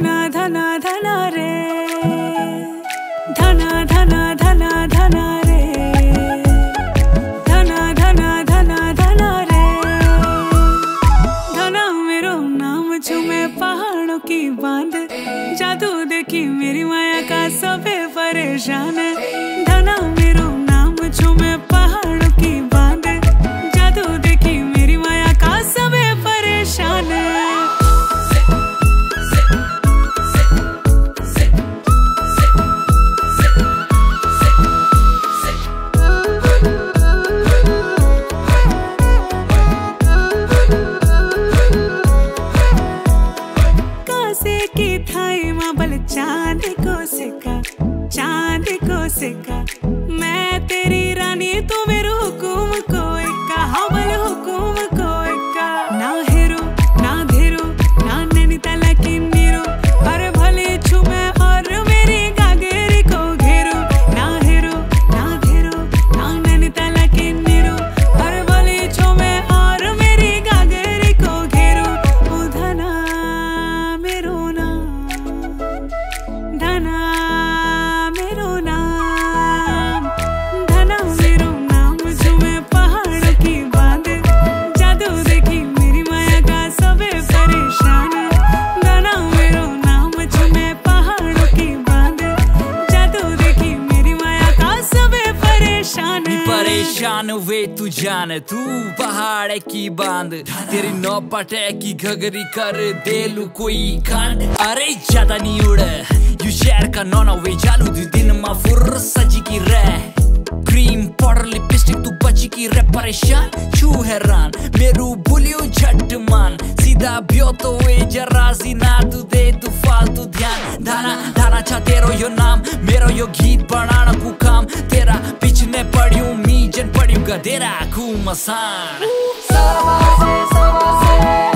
धना धना धना रे, धना धना धना धना रे, धना धना धना धना रे। धना मेरो नाम चूमे पहाड़ों की बांध, जादू देखी मेरी माया का सबे परेशान है। धना मेरो नाम चूमे पहाड़ों की बांध, जादू देखी मेरी माया का सबे परेशान है। की थाई माबल चांद को सिक्का, चांद को सिक्का। मैं तेरी रानी तू मेरो हुकुम को इक्का, हाँ बोल हुकुम को इक्का। ना हेरो ना धेरो ना नैनीताल की नीरो, अरे भले छुमे और मेरी गागेरी को घेरो। ना हेरो ना धेरो ना नैनीताल की नीरो, अरे भले छुमे और मेरी गागेरी को घेरो। ओ धना मेरो धना मेरो नाम, धना मेरो नाम चूमे पहाड़ों की बांध, जादू देखी मेरी माया का सबे परेशान। धना मेरो नाम चूमे पहाड़ों की बांध, जादू देखी मेरी माया का सबे परेशान। परेशान वे तू जान, तू पहाड़ की बांध, तेरी नौपटे की घगरी कर देलू कोई कांड। अरे ज्यादा नहीं उड़ यू शहर का नौना वे चालू दू दिन मा फुर सजी की रे। क्रीम पाउडर लिपस्टिक तू बची की रे परेशान। छू हैरान मेरू बुलियो झट मान, सीधा ब्यो तो वे जरा सी ना तू दे तू फालतू ध्यान। धाना धाना छा तेरो यो नाम, मेरो यो गीत बनाना कु काम। तेरा पिछने पड़ियो मी जन पड़ियो गधेरा कु मसान।